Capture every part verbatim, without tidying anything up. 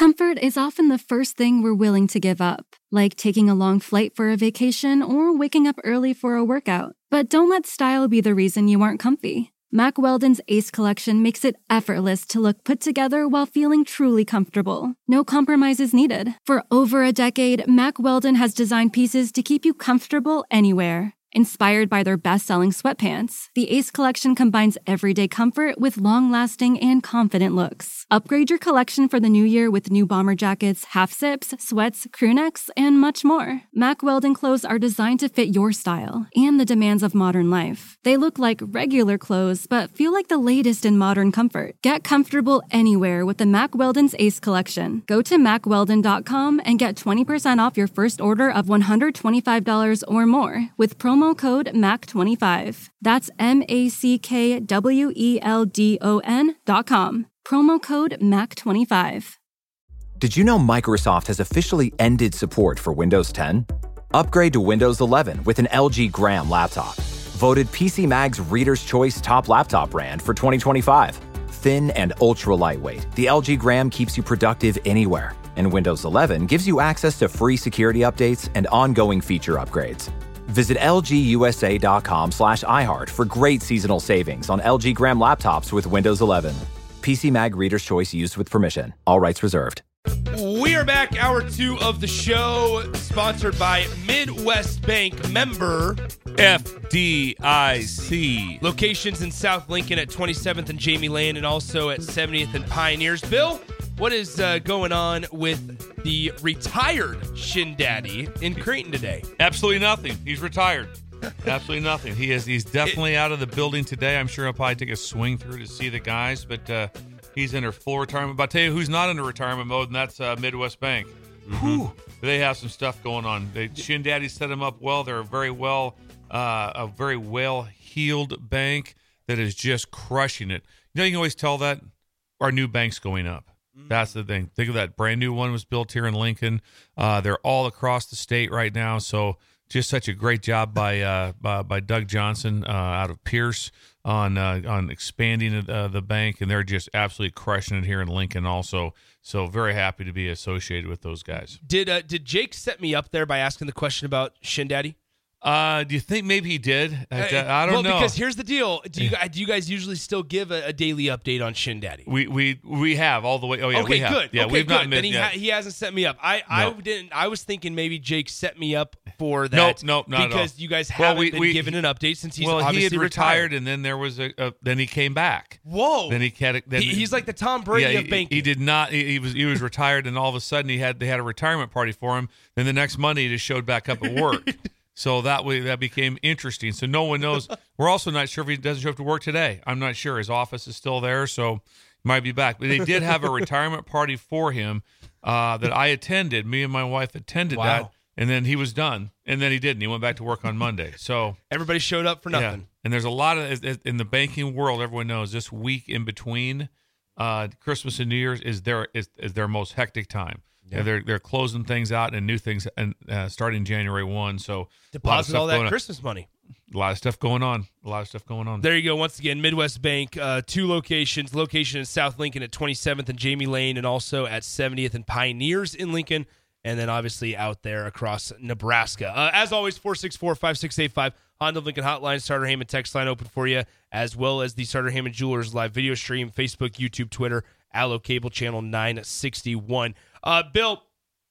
Comfort is often the first thing we're willing to give up, like taking a long flight for a vacation or waking up early for a workout. But don't let style be the reason you aren't comfy. Mack Weldon's Ace Collection makes it effortless to look put together while feeling truly comfortable. No compromises needed. For over a decade, Mack Weldon has designed pieces to keep you comfortable anywhere. Inspired by their best-selling sweatpants, the Ace Collection combines everyday comfort with long-lasting and confident looks. Upgrade your collection for the new year with new bomber jackets, half-zips, sweats, crew necks, and much more. Mack Weldon clothes are designed to fit your style and the demands of modern life. They look like regular clothes, but feel like the latest in modern comfort. Get comfortable anywhere with the Mack Weldon's Ace Collection. Go to mack weldon dot com and get twenty percent off your first order of one hundred twenty-five dollars or more with promo code M A C twenty-five. That's M A C K W E L D O N dot com. Promo code M A C twenty-five. Did you know Microsoft has officially ended support for Windows ten? Upgrade to Windows eleven with an L G Gram laptop. Voted P C Mag's Reader's Choice Top Laptop Brand for twenty twenty-five. Thin and ultra lightweight, the L G Gram keeps you productive anywhere. And Windows eleven gives you access to free security updates and ongoing feature upgrades. Visit L G U S A dot com slash iHeart for great seasonal savings on L G Gram laptops with Windows eleven. P C Mag Reader's Choice used with permission. All rights reserved. We are back, hour two of the show, sponsored by Midwest Bank, member F D I C. Locations in South Lincoln at twenty-seventh and Jamie Lane, and also at seventieth and Pioneers. Bill, what is uh, going on with the retired Shin Daddy in Creighton today? Absolutely nothing. He's retired. Absolutely nothing. He is. He's definitely it, out of the building today. I'm sure he'll probably take a swing through to see the guys, but uh, he's in full retirement. But I'll tell you who's not in a retirement mode, and that's uh, Midwest Bank. Mm-hmm. They have some stuff going on. They, Shin Daddy set them up well. They're a very well, uh, a very well-heeled bank that is just crushing it. You know, you can always tell that our new bank's going up. That's the thing. Think of that brand new one was built here in Lincoln. Uh, they're all across the state right now. So just such a great job by uh, by, by Doug Johnson uh, out of Pierce on uh, on expanding uh, the bank, and they're just absolutely crushing it here in Lincoln also. So very happy to be associated with those guys. Did uh, did Jake set me up there by asking the question about Shin Daddy? Uh, do you think maybe he did? I, I don't well, know. Well, because here's the deal. Do you, do you guys usually still give a, a daily update on Shin Daddy? We we we have all the way. Oh, yeah, okay, we have. good. Yeah, okay, we've good. not missed Then he, ha- he hasn't set me up. I, no. I didn't. I was thinking maybe Jake set me up for that. Nope, nope, not Because at all. you guys well, haven't we, been we, given an update since he's well, obviously he had retired. retired, and then there was a, a then he came back. Whoa! Then he had. Then, he, he's like the Tom Brady yeah, of banking. He, he did not. He, he was he was retired, and all of a sudden he had they had a retirement party for him. Then the next Monday he just showed back up at work. So that way that became interesting. So no one knows. We're also not sure if he doesn't show up to work today. I'm not sure. His office is still there, so he might be back. But they did have a retirement party for him uh, that I attended. Me and my wife attended wow. that, and then he was done. And then he didn't. He went back to work on Monday. So everybody showed up for nothing. Yeah. And there's a lot of in the banking world. Everyone knows this week in between uh, Christmas and New Year's is their is, is their most hectic time. Yeah. They're they're closing things out and new things and uh, starting January first. So deposit all that Christmas money. A lot of stuff going on. A lot of stuff going on. There you go. Once again, Midwest Bank, uh, two locations. Location in South Lincoln at twenty-seventh and Jamie Lane, and also at seventieth and Pioneers in Lincoln, and then obviously out there across Nebraska. Uh, as always, four six four, five six eight five, Honda of Lincoln hotline, Starter Heyman text line open for you, as well as the Starter Heyman Jewelers live video stream, Facebook, YouTube, Twitter, Allo Cable Channel nine sixty-one. Uh, Bill,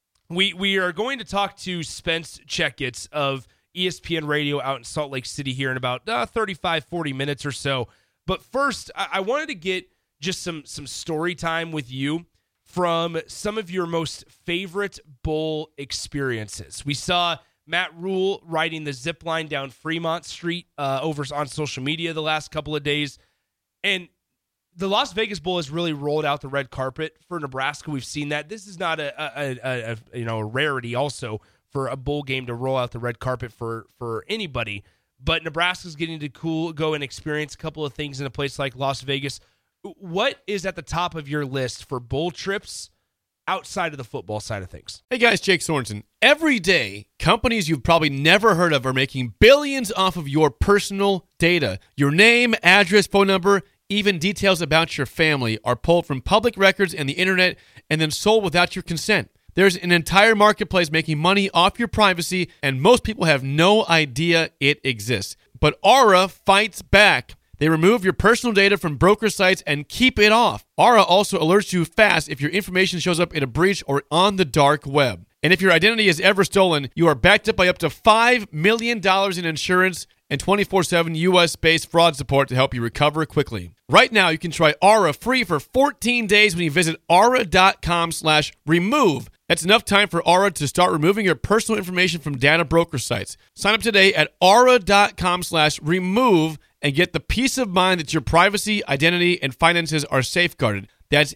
we we are going to talk to Spence Checketts of E S P N Radio out in Salt Lake City here in about uh, thirty-five, forty minutes or so. But first, I, I wanted to get just some some story time with you from some of your most favorite bowl experiences. We saw Matt Rule riding the zip line down Fremont Street uh, over on social media the last couple of days. And the Las Vegas Bowl has really rolled out the red carpet for Nebraska. We've seen that. This is not a, a, a, a you know a rarity also for a bowl game to roll out the red carpet for, for anybody. But Nebraska's getting to cool go and experience a couple of things in a place like Las Vegas. What is at the top of your list for bowl trips outside of the football side of things? Hey guys, Jake Sorensen. Every day, companies you've probably never heard of are making billions off of your personal data. Your name, address, phone number, Even details about your family are pulled from public records and the internet and then sold without your consent. There's an entire marketplace making money off your privacy, and most people have no idea it exists. But Aura fights back. They remove your personal data from broker sites and keep it off. Aura also alerts you fast if your information shows up in a breach or on the dark web. And if your identity is ever stolen, you are backed up by up to five million dollars in insurance and twenty-four seven U S-based fraud support to help you recover quickly. Right now, you can try Aura free for fourteen days when you visit aura.com slash remove. That's enough time for Aura to start removing your personal information from data broker sites. Sign up today at aura.com slash remove and get the peace of mind that your privacy, identity, and finances are safeguarded. That's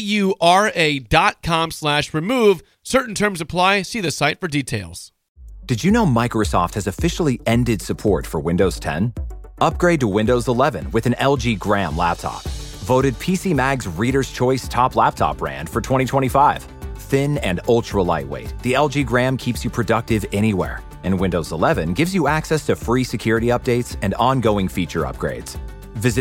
A-U-R-A dot com slash remove. Certain terms apply. See the site for details. Did you know Microsoft has officially ended support for Windows ten? Upgrade to Windows eleven with an L G Gram laptop. Voted P C Mag's Reader's Choice Top Laptop Brand for twenty twenty-five. Thin and ultra lightweight, the L G Gram keeps you productive anywhere. And Windows eleven gives you access to free security updates and ongoing feature upgrades. Visit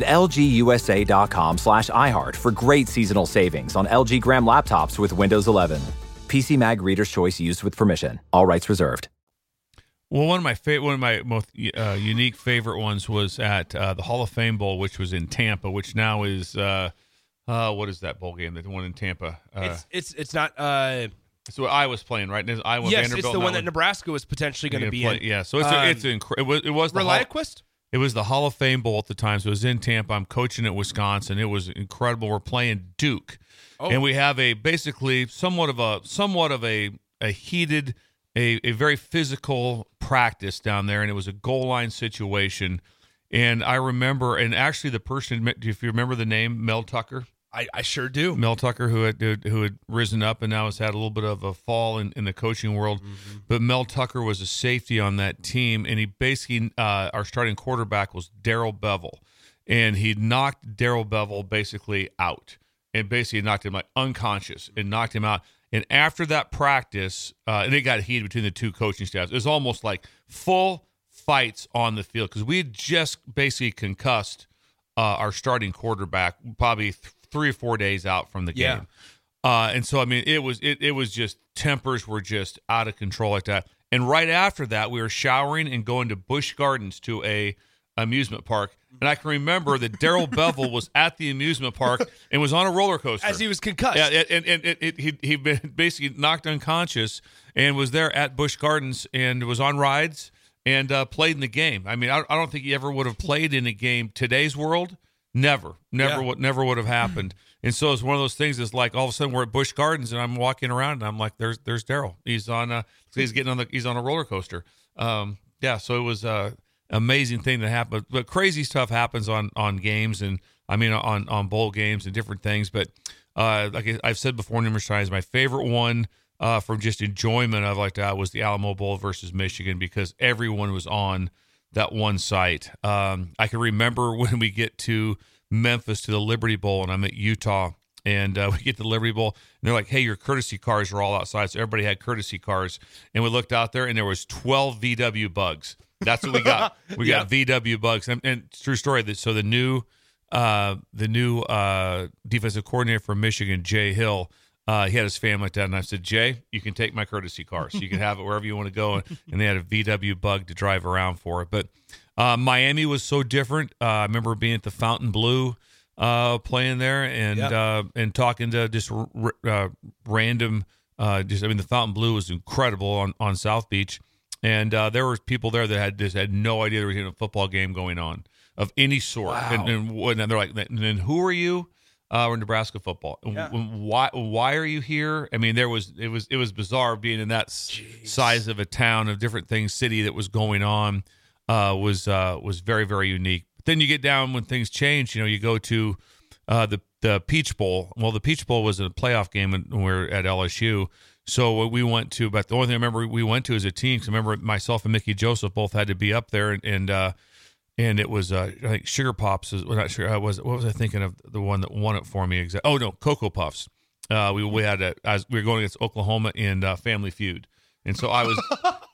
lgusa.com slash iHeart for great seasonal savings on L G Gram laptops with Windows eleven. P C Mag Reader's Choice used with permission. All rights reserved. Well, one of my fa- one of my most uh, unique favorite ones was at uh, the Hall of Fame Bowl, which was in Tampa, which now is uh, uh, what is that bowl game? The one in Tampa. Uh, It's it's it's not. Uh, so I was playing right. There's Iowa yes, Vanderbilt. it's the one that Nebraska was potentially going to be play, in. Yeah, so it's um, a, it's incre- it was it was the Hall, Reliquist? it was the Hall of Fame Bowl at the time. So it was in Tampa. I'm coaching at Wisconsin. It was incredible. We're playing Duke, Oh. and we have a basically somewhat of a somewhat of a a heated. A, a very physical practice down there, and it was a goal line situation. And I remember, and actually the person, if you remember the name, Mel Tucker? I, I sure do. Mel Tucker, who had who had risen up and now has had a little bit of a fall in, in the coaching world. Mm-hmm. But Mel Tucker was a safety on that team, and he basically, uh, our starting quarterback was Darrell Bevel. And he knocked Darrell Bevel basically out, and basically knocked him like unconscious and knocked him out. And after that practice, uh, and it got heated between the two coaching staffs. It was almost like full fights on the field because we had just basically concussed uh, our starting quarterback, probably th- three or four days out from the Yeah. game. Uh, and so, I mean, it was it, it was just tempers were just out of control like that. And right after that, we were showering and going to Busch Gardens to a amusement park. And I can remember that Darrell Bevel was at the amusement park and was on a roller coaster. As he was concussed. Yeah, and, and, and it, he, he'd been basically knocked unconscious and was there at Busch Gardens and was on rides and uh, played in the game. I mean, I, I don't think he ever would have played in a game today's world. Never, never, Yeah. would, never would have happened. And so it's one of those things. It's like all of a sudden we're at Busch Gardens and I'm walking around and I'm like, "There's, there's Darrell. He's on, a, he's getting on the, he's on a roller coaster." Um, yeah, so it was uh, amazing thing that happened. But crazy stuff happens on on games and I mean on on bowl games and different things. But uh, like I've said before numerous times, my favorite one uh, from just enjoyment of like that was the Alamo Bowl versus Michigan because everyone was on that one site. Um, I can remember when we get to Memphis to the Liberty Bowl and I'm at Utah and uh, we get to the Liberty Bowl and they're like, "Hey, your courtesy cars are all outside." So everybody had courtesy cars and we looked out there and there was twelve V W bugs. That's what we got. We Yep. got V W bugs. And, and it's a true story. That So the new uh, the new uh, defensive coordinator for Michigan, Jay Hill, uh, he had his family like that. And I said, "Jay, you can take my courtesy car. So you can have it wherever you want to go." And they had a V W bug to drive around for it. But uh, Miami was so different. Uh, I remember being at the Fountain Blue uh, playing there and Yep. uh, and talking to just r- uh, random uh, just I mean, the Fountain Blue was incredible on, on South Beach. And uh, there were people there that had just had no idea there was even a football game going on of any sort. Wow. And, and, and they're like, "And then who are you?" Uh, we're Nebraska football. Yeah. Why? Why are you here? I mean, there was it was it was bizarre being in that s- size of a town of different things, city that was going on. Uh, was uh, was very very unique. But then you get down when things change. You know, you go to uh, the the Peach Bowl. Well, the Peach Bowl was a playoff game when we were at L S U. So we went to, but the only thing I remember we went to as a team, because I remember myself and Mickey Joseph both had to be up there, and and, uh, and it was uh, I think Sugar Pops. Is, well, not sure. I was what was I thinking of the one that won it for me? Exactly. Oh no, Cocoa Puffs. Uh, we we had a, as we were going against Oklahoma in uh, Family Feud, and so I was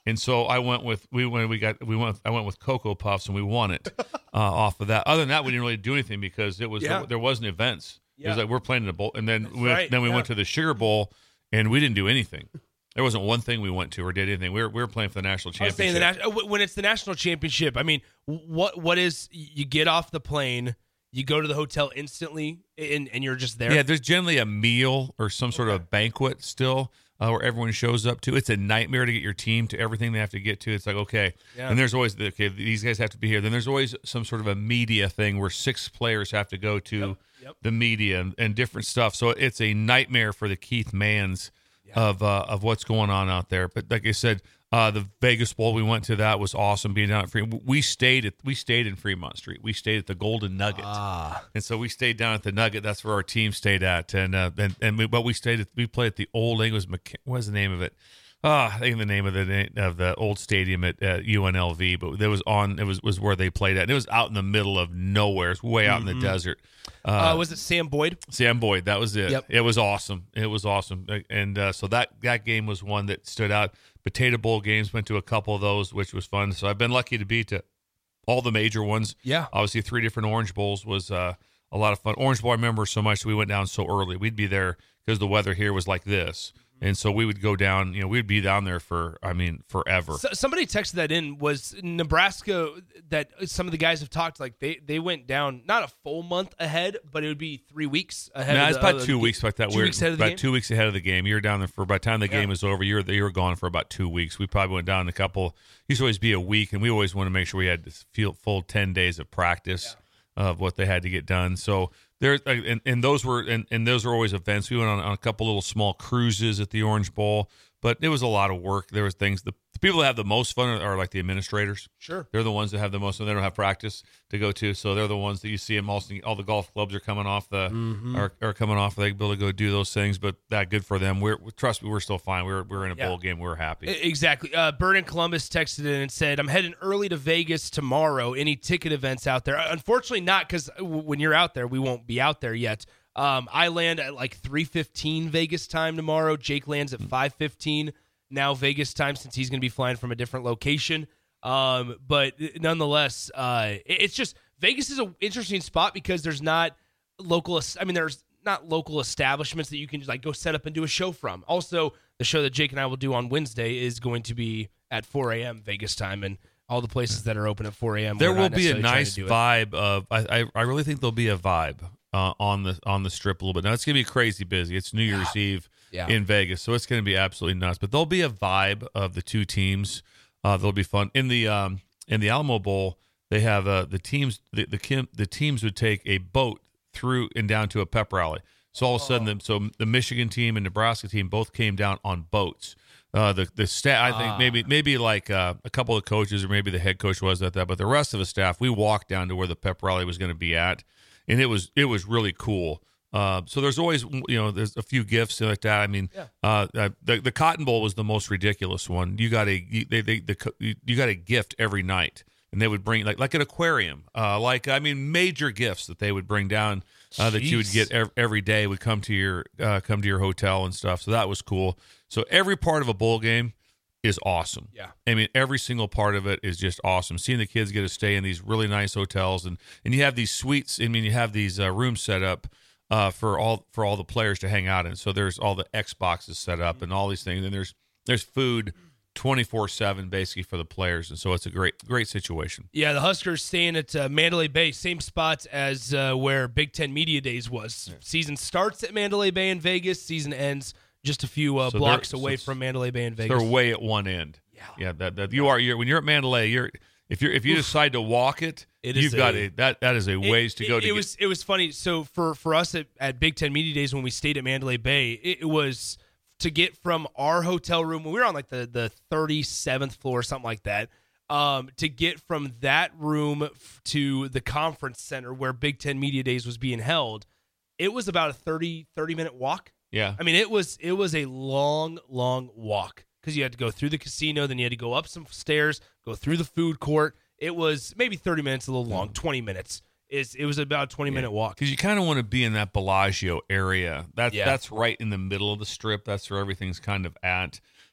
And so I went with we when we got we went I went with Cocoa Puffs and we won it uh, off of that. Other than that, we didn't really do anything because it was Yeah. there, there wasn't events. It Yeah. was like we're playing in a bowl, and then we went, right, then we yeah. went to the Sugar Bowl, and we didn't do anything. There wasn't one thing we went to or did anything. We were we were playing for the national I was saying championship. the nat- when it's the national championship. I mean, what what is you get off the plane, you go to the hotel instantly, and and you're just there. Yeah, there's generally a meal or some sort of banquet still uh, where everyone shows up to. It's a nightmare to get your team to everything they have to get to. It's like, okay. Yeah. And there's always, the, okay, these guys have to be here. Then there's always some sort of a media thing where six players have to go to Yep, yep. the media and, and different stuff. So it's a nightmare for the Keith Manns of uh, of what's going on out there. But like I said, uh, the Vegas Bowl we went to, that was awesome. Being down at Fremont, we stayed at we stayed in Fremont Street. We stayed at the Golden Nugget, Ah. and so we stayed down at the Nugget. That's where our team stayed at, and uh, and and we, but we stayed at we played at the old. I think it was McK- what was the name of it? Ah, I think the name of the na- of the old stadium at uh, U N L V, but it was on. It was was where they played at. And it was out in the middle of nowhere. It's way out in the desert. Uh, was it Sam Boyd? Sam Boyd, that was it. Yep. It was awesome. It was awesome, and uh, so that that game was one that stood out. Potato Bowl games, went to a couple of those, which was fun. So I've been lucky to be to all the major ones. Yeah. Obviously, three different Orange Bowls was uh, a lot of fun. Orange Bowl, I remember so much. We went down so early. We'd be there because the weather here was like this. And so we would go down, you know, we'd be down there for, I mean, forever. So, somebody texted that in. Was Nebraska that some of the guys have talked like they, they went down not a full month ahead, but it would be three weeks ahead. No, of it's the, about uh, two the weeks game. like that. Two We're weeks ahead of the about game? two weeks ahead of the game. You were down there for by the time the Yeah. game was over. You were you were gone for about two weeks. We probably went down a couple. Used to always be a week, and we always want to make sure we had this full, full ten days of practice of what they had to get done. So there, and, and those were and, and those are always events. We went on, on a couple little small cruises at the Orange Bowl, but it was a lot of work. There was things the, the people that have the most fun are, are like the administrators. Sure. They're the ones that have the most, and they don't have practice to go to. So they're the ones that you see them. Also, all the golf clubs are coming off the Mm-hmm. are, are coming off. They're able to go do those things, but that good for them. We're trust me, we're still fine. We're we're in a Yeah. bowl game. We're happy. E- Exactly. Uh, Bird in Columbus texted in and said, I'm heading early to Vegas tomorrow. Any ticket events out there? Uh, Unfortunately, not, because w- when you're out there, we won't be out there yet. Um, I land at like three fifteen Vegas time tomorrow. Jake lands at five fifteen now Vegas time, since he's going to be flying from a different location. Um, but nonetheless, uh, it- it's just Vegas is an interesting spot because there's not local. I mean, there's not local establishments that you can just like go set up and do a show from. Also, the show that Jake and I will do on Wednesday is going to be at four a.m. Vegas time, and all the places that are open at four a.m. There we're will not be a necessarily trying nice to do it. vibe of. I, I I really think there'll be a vibe uh, on the on the strip a little bit. Now it's gonna be crazy busy. It's New Year's Eve Yeah. in Vegas, so it's gonna be absolutely nuts. But there'll be a vibe of the two teams. Uh, that'll be fun in the um in the Alamo Bowl. They have uh, the teams the the, kim, the teams would take a boat through and down to a pep rally. So all of a sudden, the, so the Michigan team and Nebraska team both came down on boats. Uh, the the staff, I think maybe maybe like uh, a couple of coaches or maybe the head coach was at that, but the rest of the staff, we walked down to where the pep rally was going to be at, and it was it was really cool. Uh, so there's always, you know, there's a few gifts like that. I mean, Yeah. uh, uh, the the Cotton Bowl was the most ridiculous one. You got a you, they, they the co- you you got a gift every night, and they would bring like like an aquarium, uh, like I mean major gifts that they would bring down uh, that you would Jeez. get ev- every day would come to your uh, come to your hotel and stuff. So that was cool. So every part of a bowl game is awesome. Yeah. I mean, every single part of it is just awesome. Seeing the kids get to stay in these really nice hotels, and, and you have these suites. I mean, you have these uh, rooms set up uh, for all for all the players to hang out in. So there's all the Xboxes set up and all these things, and there's there's food twenty-four seven basically for the players, and so it's a great great situation. Yeah, the Huskers staying at uh, Mandalay Bay, same spot as uh, where Big Ten Media Days was. Season starts at Mandalay Bay in Vegas. Season ends just a few uh, So blocks they're- away so from Mandalay Bay in Vegas. They're way at one end. Yeah. yeah. That, that you are. You're when you're at Mandalay. You're if you're if you decide to walk it, It is you've got a- a that that is a ways to it, go. It, to it get, was it was funny. So for for us at, at Big Ten Media Days when we stayed at Mandalay Bay, it, it was to get from our hotel room when we were on like the the thirty-seventh floor or something like that. Um, to get from that room f- to the conference center where Big Ten Media Days was being held, it was about a thirty, thirty minute walk. yeah. I mean, it was it was a long, long walk because you had to go through the casino, then you had to go up some stairs, go through the food court. It was maybe thirty minutes, a little long, twenty minutes. Is it was about a twenty minute walk. Because you kind of want to be in that Bellagio area. That's Yeah. that's right in the middle of the strip. That's where everything's kind of at.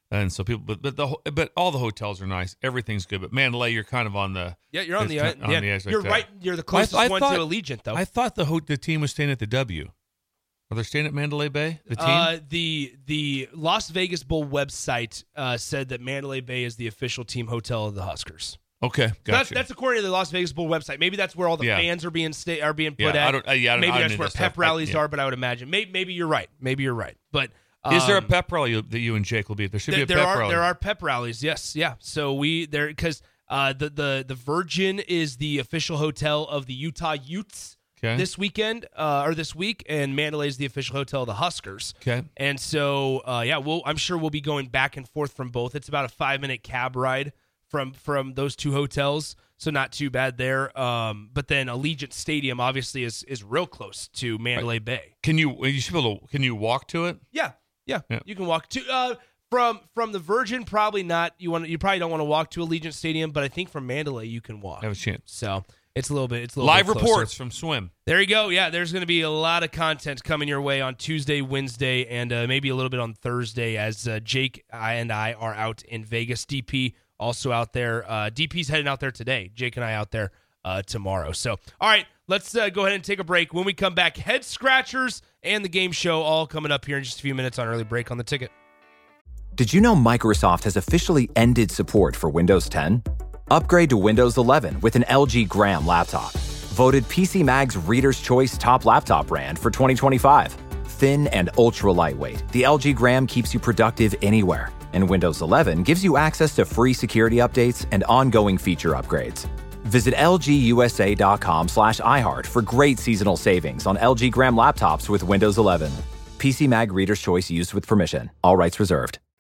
And so people, but but the ho- but all the hotels are nice. Everything's good. But Mandalay, you're kind of on the Yeah, you're on the, it's on on the edge right You're there. right. You're the closest I- I one thought- to Allegiant, though. I thought the ho- the team was staying at the W. Are they staying at Mandalay Bay? The team. Uh, the the Las Vegas Bowl website uh, said that Mandalay Bay is the official team hotel of the Huskers. okay, So gotcha. That's, that's according to the Las Vegas Bowl website. Maybe that's where all the Yeah. fans are being sta- are being put Yeah, at. I don't- uh, yeah, I don't- maybe I don't that's know where that pep stuff. I- rallies yeah. are. But I would imagine maybe maybe you're right. Maybe you're right. But Is there a um, pep rally you- that you and Jake will be at? There should There, be a there pep are rally. there are pep rallies. Yes, yeah. So we there because uh, the the the Virgin is the official hotel of the Utah Utes Okay. this weekend uh, or this week, and Mandalay is the official hotel of the Huskers. Okay. And so uh, yeah, we'll I'm sure we'll be going back and forth from both. It's about a five minute cab ride from from those two hotels, so not too bad there. Um, but then Allegiant Stadium obviously is is real close to Mandalay Bay. Can you? You should be able to. Can you walk to it? Yeah, yeah, Yeah. you can walk to uh, from from the Virgin. Probably not. You want you probably don't want to walk to Allegiant Stadium, but I think from Mandalay you can walk. Have a chance. So it's a little bit. It's a little Live bit closer. reports from Swim. There you go. Yeah, there's going to be a lot of content coming your way on Tuesday, Wednesday, and uh, maybe a little bit on Thursday as uh, Jake I and I are out in Vegas. D P also out there. Uh, D P's heading out there today. Jake and I out there uh, tomorrow. So, all right, let's uh, go ahead and take a break. When we come back, head scratchers and the game show all coming up here in just a few minutes on Early Break on the Ticket. Did you know Microsoft has officially ended support for Windows ten? Upgrade to Windows eleven with an L G Gram laptop. Voted P C Mag's Reader's Choice Top Laptop Brand for twenty twenty-five. Thin and ultra lightweight, the L G Gram keeps you productive anywhere. And Windows eleven gives you access to free security updates and ongoing feature upgrades. Visit lgusa.com slash iHeart for great seasonal savings on L G Gram laptops with Windows eleven. P C Mag Reader's Choice used with permission. All rights reserved.